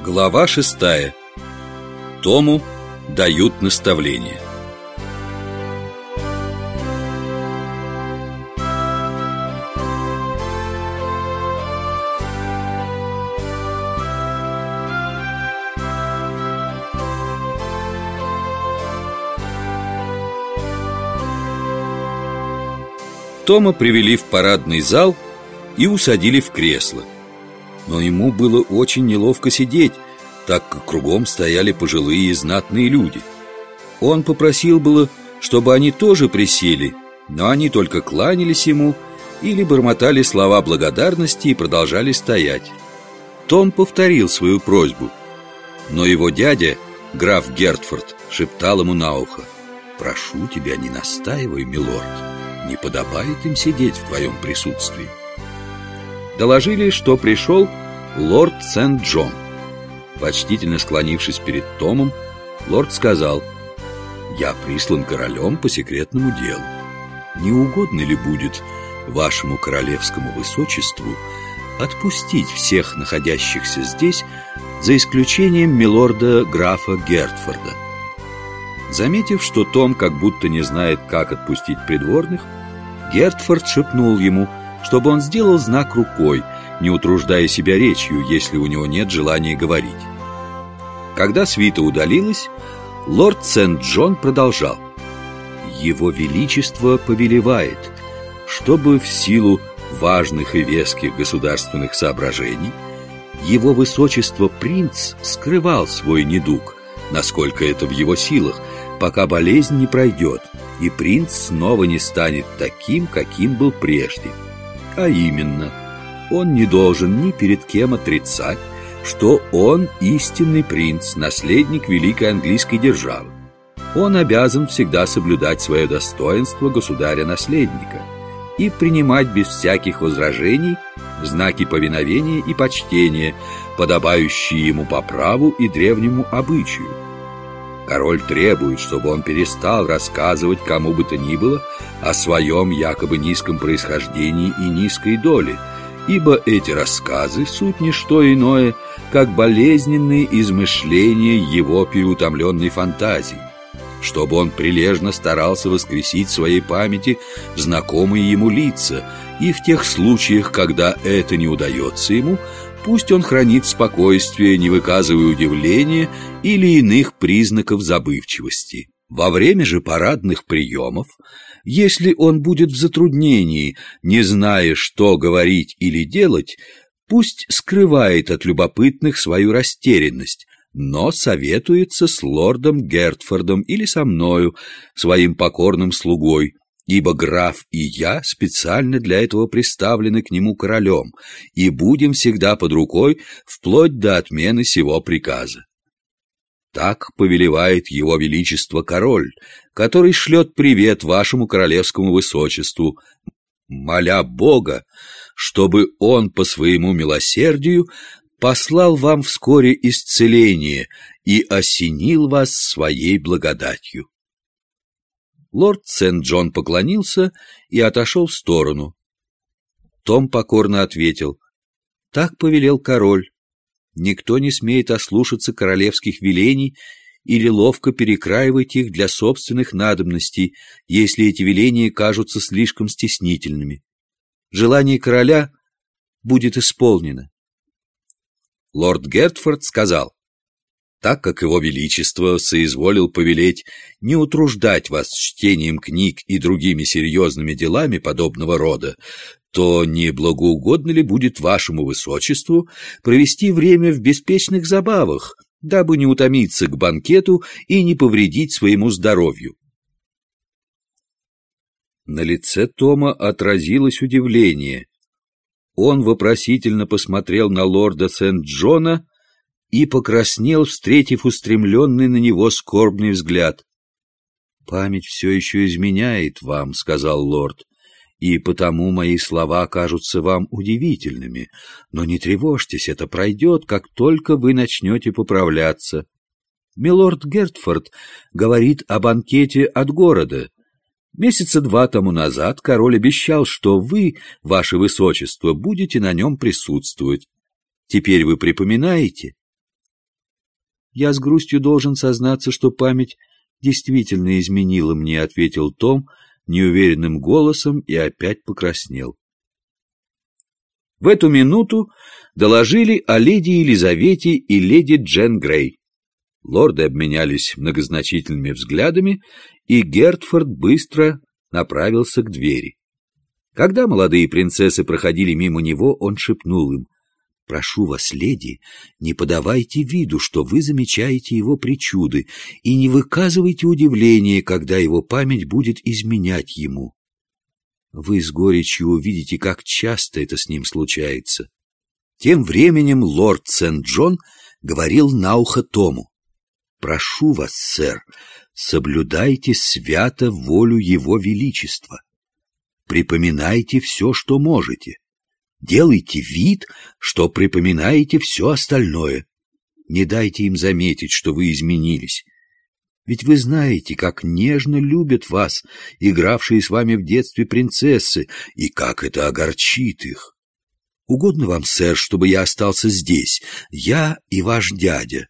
Глава 6. Тому дают наставление. Тома привели в парадный зал и усадили в кресло. Но ему было очень неловко сидеть, так как кругом стояли пожилые и знатные люди. Он попросил было, чтобы они тоже присели, но они только кланялись ему или бормотали слова благодарности и продолжали стоять. Том повторил свою просьбу, но его дядя, граф Гертфорд, шептал ему на ухо: «Прошу тебя, не настаивай, милорд, не подобает им сидеть в твоем присутствии». Доложили, что пришел лорд Сент-Джон. Почтительно склонившись перед Томом, лорд сказал: «Я прислан королем по секретному делу. Не угодно ли будет вашему королевскому высочеству отпустить всех находящихся здесь, за исключением милорда графа Гертфорда?» Заметив, что Том как будто не знает, как отпустить придворных, Гертфорд шепнул ему, чтобы он сделал знак рукой, не утруждая себя речью, если у него нет желания говорить. Когда свита удалилась, лорд Сент-Джон продолжал: «Его Величество повелевает, чтобы в силу важных и веских государственных соображений его Высочество принц скрывал свой недуг, насколько это в его силах, пока болезнь не пройдет, и принц снова не станет таким, каким был прежде. А именно, он не должен ни перед кем отрицать, что он истинный принц, наследник великой английской державы. Он обязан всегда соблюдать свое достоинство государя-наследника и принимать без всяких возражений знаки повиновения и почтения, подобающие ему по праву и древнему обычаю. Король требует, чтобы он перестал рассказывать кому бы то ни было о своем якобы низком происхождении и низкой доле, ибо эти рассказы суть не что иное, как болезненные измышления его переутомленной фантазии, чтобы он прилежно старался воскресить в своей памяти знакомые ему лица, и в тех случаях, когда это не удается ему, пусть он хранит спокойствие, не выказывая удивления или иных признаков забывчивости. Во время же парадных приемов, если он будет в затруднении, не зная, что говорить или делать, пусть скрывает от любопытных свою растерянность, но советуется с лордом Гертфордом или со мною, своим покорным слугой, ибо граф и я специально для этого приставлены к нему королем и будем всегда под рукой вплоть до отмены сего приказа. Так повелевает его величество король, который шлет привет вашему королевскому высочеству, моля Бога, чтобы он по своему милосердию послал вам вскоре исцеление и осенил вас своей благодатью». Лорд Сент-Джон поклонился и отошел в сторону. Том покорно ответил: «Так повелел король. Никто не смеет ослушаться королевских велений или ловко перекраивать их для собственных надобностей, если эти веления кажутся слишком стеснительными. Желание короля будет исполнено». Лорд Гертфорд сказал: «Так как его величество соизволил повелеть не утруждать вас чтением книг и другими серьезными делами подобного рода, то не благоугодно ли будет вашему высочеству провести время в беспечных забавах, дабы не утомиться к банкету и не повредить своему здоровью?» На лице Тома отразилось удивление. Он вопросительно посмотрел на лорда Сент-Джона и покраснел, встретив устремленный на него скорбный взгляд. «Память все еще изменяет вам», — сказал лорд, «и потому мои слова кажутся вам удивительными. Но не тревожьтесь, это пройдет, как только вы начнете поправляться. Милорд Гертфорд говорит о банкете от города. Месяца 2 тому назад король обещал, что вы, ваше высочество, будете на нем присутствовать. Теперь вы припоминаете?» «Я с грустью должен сознаться, что память действительно изменила мне», — ответил Том неуверенным голосом и опять покраснел. В эту минуту доложили о леди Елизавете и леди Джен Грей. Лорды обменялись многозначительными взглядами, и Гертфорд быстро направился к двери. Когда молодые принцессы проходили мимо него, он шепнул им: «Прошу вас, леди, не подавайте виду, что вы замечаете его причуды, и не выказывайте удивления, когда его память будет изменять ему. Вы с горечью увидите, как часто это с ним случается». Тем временем лорд Сент-Джон говорил на ухо Тому: «Прошу вас, сэр, соблюдайте свято волю его величества. Припоминайте все, что можете. Делайте вид, что припоминаете все остальное. Не дайте им заметить, что вы изменились. Ведь вы знаете, как нежно любят вас, игравшие с вами в детстве принцессы, и как это огорчит их. Угодно вам, сэр, чтобы я остался здесь, я и ваш дядя?»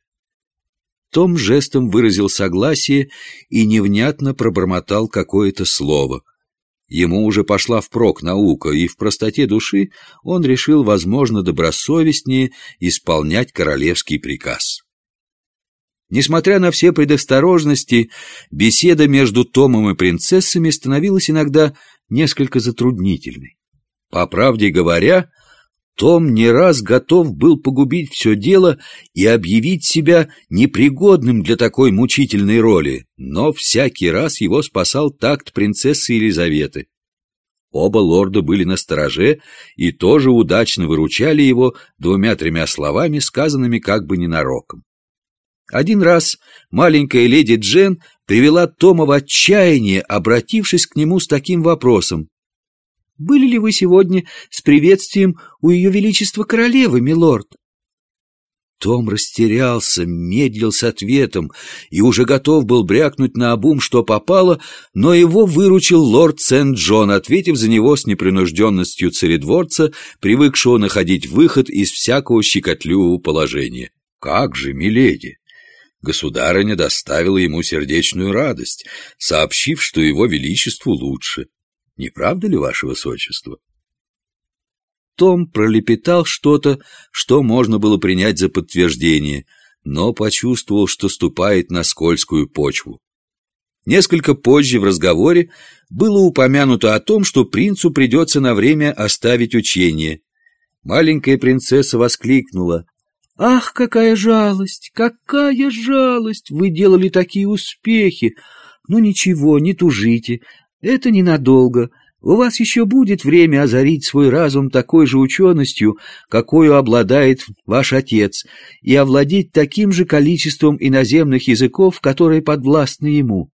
Том жестом выразил согласие и невнятно пробормотал какое-то слово. Ему уже пошла впрок наука, и в простоте души он решил, возможно, добросовестнее исполнять королевский приказ. Несмотря на все предосторожности, беседа между Томом и принцессами становилась иногда несколько затруднительной. По правде говоря, Том не раз готов был погубить все дело и объявить себя непригодным для такой мучительной роли, но всякий раз его спасал такт принцессы Елизаветы. Оба лорда были настороже и тоже удачно выручали его 2-3 словами, сказанными как бы ненароком. Один раз маленькая леди Джен привела Тома в отчаяние, обратившись к нему с таким вопросом: «Были ли вы сегодня с приветствием у ее величества королевы, милорд?» Том растерялся, медлил с ответом и уже готов был брякнуть наобум, что попало, но его выручил лорд Сент-Джон, ответив за него с непринужденностью царедворца, привыкшего находить выход из всякого щекотливого положения. «Как же, миледи! Государыня доставила ему сердечную радость, сообщив, что его величеству лучше. Не правда ли, ваше высочество?» Том пролепетал что-то, что можно было принять за подтверждение, но почувствовал, что ступает на скользкую почву. Несколько позже в разговоре было упомянуто о том, что принцу придется на время оставить учение. Маленькая принцесса воскликнула: «Ах, какая жалость! Какая жалость! Вы делали такие успехи! Ну ничего, не тужите, это ненадолго. У вас еще будет время озарить свой разум такой же ученостью, какою обладает ваш отец, и овладеть таким же количеством иноземных языков, которые подвластны ему.